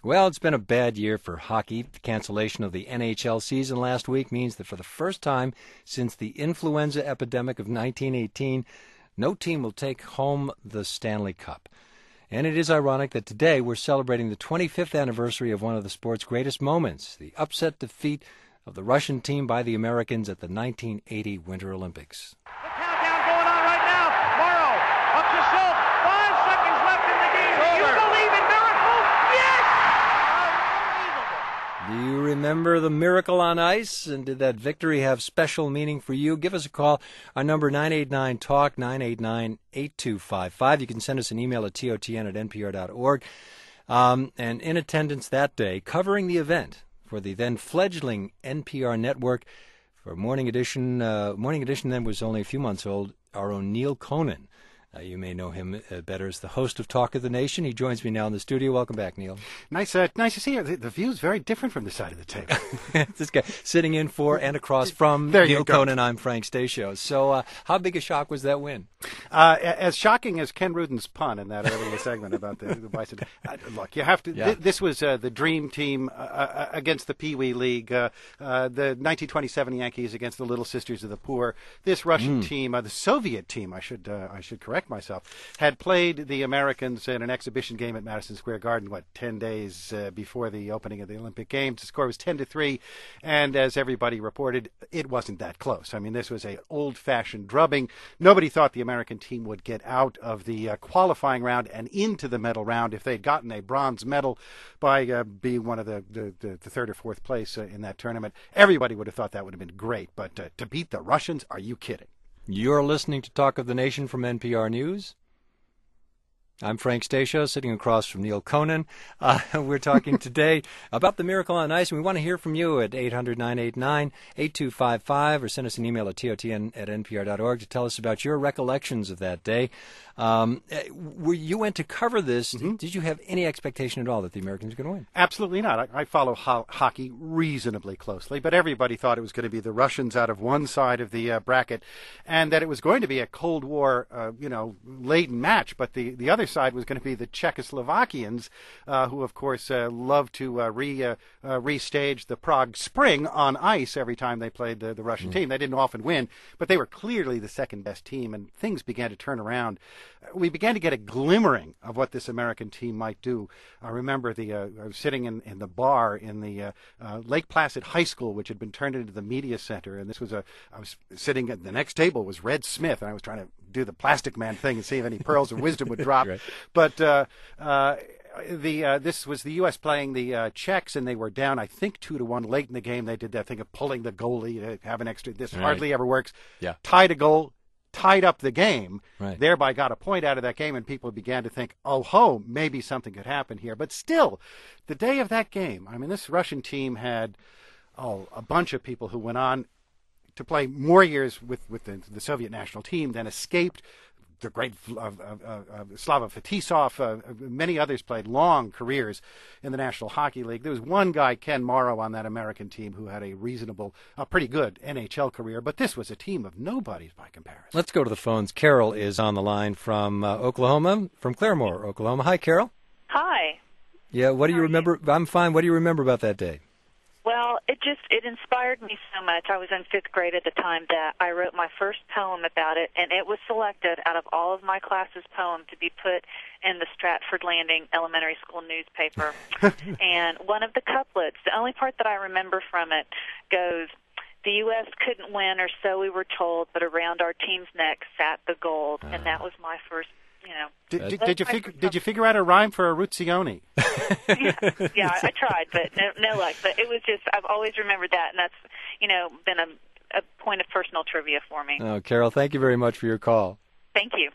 Well, it's been a bad year for hockey. The cancellation of the NHL season last week means that for the first time since the influenza epidemic of 1918, no team will take home the Stanley Cup. And it is ironic that today we're celebrating the 25th anniversary of one of the sport's greatest moments, the upset defeat of the Russian team by the Americans at the 1980 Winter Olympics. The countdown going on right now. Morrow up to Schultz. 5 seconds left in the game. Do you believe in miracles? Yes! Unbelievable. Do you remember the miracle on ice? And did that victory have special meaning for you? Give us a call. Our number 989-TALK, 989-8255. You can send us an email at totn@npr.org. And in attendance that day, covering the event for the then fledgling NPR network for Morning Edition. Morning Edition then was only a few months old. Our own Neil Conan. You may know him better as the host of Talk of the Nation. He joins me now in the studio. Welcome back, Neil. Nice to see you. The view is very different from the side of the table. This guy sitting in for and across from Neil Conan. I'm Frank Stachio. So how big a shock was that win? As shocking as Ken Rudin's pun in that earlier segment about the Bison. Look, you have to. Yeah. This was the dream team against the Pee Wee League. The 1927 Yankees against the Little Sisters of the Poor. This Russian team, the Soviet team, I should correct myself, had played the Americans in an exhibition game at Madison Square Garden, 10 days before the opening of the Olympic Games. The score was 10-3, and as everybody reported, it wasn't that close. I mean, this was an old-fashioned drubbing. Nobody thought the American team would get out of the qualifying round and into the medal round if they'd gotten a bronze medal by being one of the third or fourth place in that tournament. Everybody would have thought that would have been great, but to beat the Russians, are you kidding? You're listening to Talk of the Nation from NPR News. I'm Frank Stachio, sitting across from Neil Conan. We're talking today about the Miracle on Ice, and we want to hear from you at 800-989-8255, or send us an email at totn@npr.org to tell us about your recollections of that day. You went to cover this. Mm-hmm. Did you have any expectation at all that the Americans were going to win? Absolutely not. I follow hockey reasonably closely, but everybody thought it was going to be the Russians out of one side of the bracket, and that it was going to be a Cold War, laden match, but the other side was going to be the Czechoslovakians, who, of course, love to restage the Prague Spring on ice every time they played the Russian team. They didn't often win, but they were clearly the second-best team, and things began to turn around. We began to get a glimmering of what this American team might do. I remember I was sitting in the bar in the Lake Placid High School, which had been turned into the media center, and I was sitting at the next table was Red Smith, and I was trying to do the Plastic Man thing and see if any pearls of wisdom would drop. Right. But this was the U.S. playing the Czechs, and they were down, I think, 2-1 late in the game. They did that thing of pulling the goalie to have an extra. This hardly ever works. Yeah. Tied a goal, tied up the game, thereby got a point out of that game, and people began to think, oh, maybe something could happen here. But still, the day of that game, I mean, this Russian team had a bunch of people who went on to play more years with the Soviet national team, then escaped. The great Slava Fetisov, many others played long careers in the National Hockey League. There was one guy, Ken Morrow, on that American team who had a pretty good NHL career, but this was a team of nobodies by comparison. Let's go to the phones. Carol is on the line from Oklahoma, from Claremore, Oklahoma. Hi, Carol. Hi. Yeah, what do you remember? I'm fine. What do you remember about that day? Well, it inspired me so much. I was in 5th grade at the time that I wrote my first poem about it, and it was selected out of all of my class's poems to be put in the Stratford Landing Elementary School newspaper. And one of the couplets, the only part that I remember from it, goes, "The U.S. couldn't win, or so we were told, but around our team's neck sat the gold." And that was my first. Did you figure out a rhyme for Aruzzione? yeah, I tried, but no luck. But it was just, I've always rememred that, and that's, been a point of personal trivia for me. Oh, Carol, thank you very much for your call. Thank you.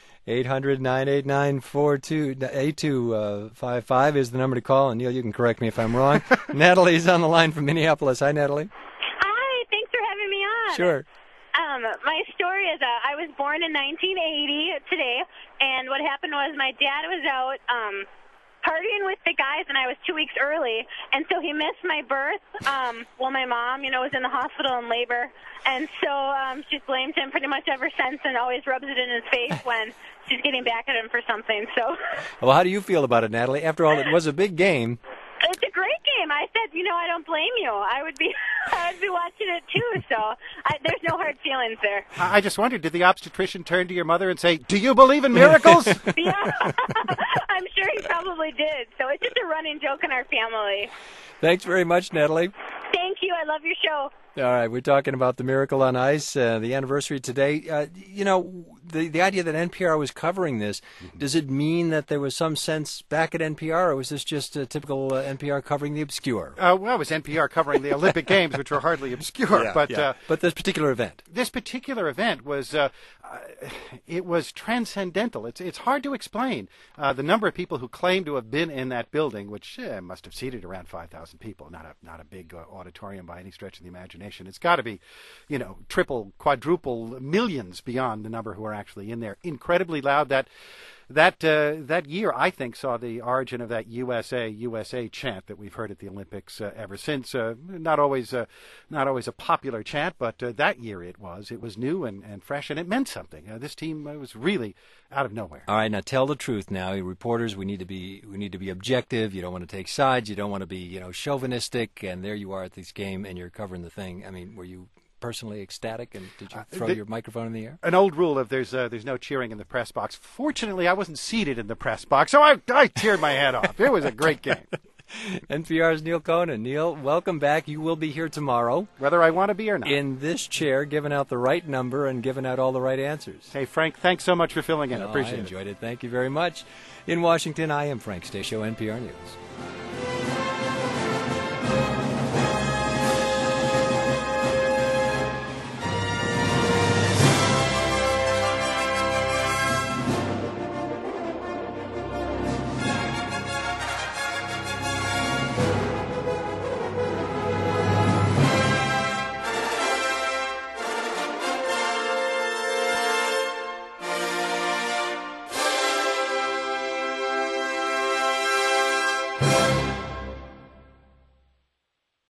800-989-8255 is the number to call, and Neil, you can correct me if I'm wrong. Natalie's on the line from Minneapolis. Hi, Natalie. Hi, thanks for having me on. Sure. My story is I was born in 1980 today, and what happened was my dad was out partying with the guys, and I was 2 weeks early, and so he missed my birth. My mom, was in the hospital in labor, and so she's blamed him pretty much ever since and always rubs it in his face when she's getting back at him for something. So. Well, how do you feel about it, Natalie? After all, it was a big game. I don't blame you. I would be watching it too. So there's no hard feelings there. I just wondered, did the obstetrician turn to your mother and say, "Do you believe in miracles?" Yeah, I'm sure he probably did. So it's just a running joke in our family. Thanks very much, Natalie. Thank you. I love your show. All right, we're talking about the Miracle on Ice, the anniversary today. The idea that NPR was covering this, does it mean that there was some sense back at NPR, or was this just a typical NPR covering the obscure? Well, it was NPR covering the Olympic Games, which were hardly obscure. But this particular event. This particular event was, it was transcendental. It's hard to explain. The number of people who claim to have been in that building, which must have seated around 5,000 people, not a big auditorium by any stretch of the imagination. It's got to be, triple, quadruple, millions beyond the number who are actually in there. Incredibly loud. That year, I think, saw the origin of that USA chant that we've heard at the Olympics ever since. Not always a popular chant, but that year it was new and fresh, and it meant something. This team was really out of nowhere. All right, now tell the truth. Now, reporters, we need to be objective. You don't want to take sides. You don't want to be chauvinistic. And there you are at this game, and you're covering the thing. I mean, were you personally ecstatic, and did you throw your microphone in the air? An old rule of there's no cheering in the press box. Fortunately, I wasn't seated in the press box, so I teared my head off. It was a great game. NPR's Neil Conan. Neil, welcome back. You will be here tomorrow. Whether I want to be or not. In this chair, giving out the right number and giving out all the right answers. Hey, Frank, thanks so much for filling in. I appreciate it. I enjoyed it. Thank you very much. In Washington, I am Frank Stasio, NPR News.